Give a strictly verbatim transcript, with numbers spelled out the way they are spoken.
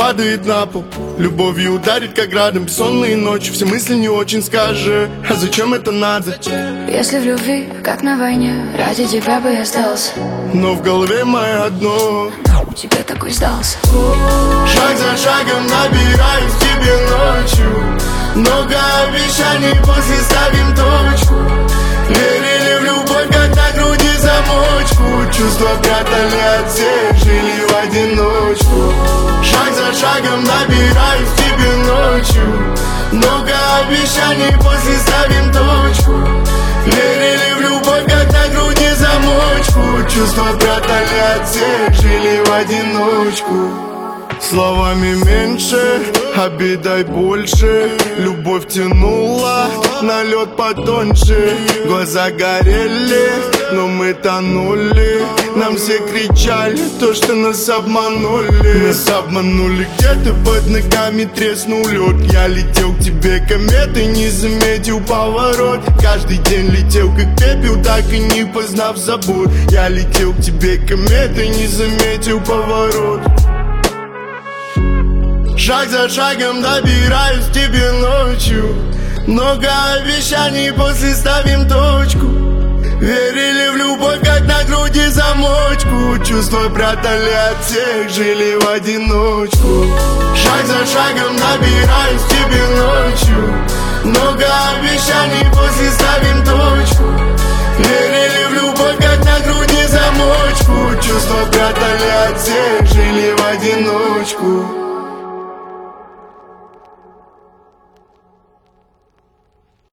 падает на пол. Любовью ударит, как градом, бессонные ночи. Все мысли не очень, скажи, а зачем это надо? Если в любви, как на войне, ради тебя бы я сдался. Но в голове мое одно: тебе такой сдался. Шаг за шагом набираюсь к тебе ночью. Много обещаний, после ставим точку. Верили в любовь, как на груди замочку. Чувства прятали от всех, жили в одиночку. Шаг за шагом набираюсь к тебе ночью. Много обещаний, после ставим точку. Верили в любовь, как на груди замочку. Чувства прятали от всех, жили в одиночку. Словами меньше, обидой больше. Любовь тянула на лед потоньше. Глаза горели, но мы тонули. Нам все кричали то, что нас обманули. Нас обманули, где-то под ногами треснул лед. Я летел к тебе кометой, не заметил поворот. Каждый день летел как пепел, так и не познав забот. Я летел к тебе кометой, не заметил поворот. Шаг за шагом добираюсь к тебе ночью. Много обещаний, после ставим точку. Верили в любовь, как на груди замочку. Чувства прятали от всех, жили в одиночку. Шаг за шагом добираюсь к тебе ночью. Много обещаний, после ставим точку. Верили в любовь, как на груди замочку. Чувства прятали от всех, жили в одиночку.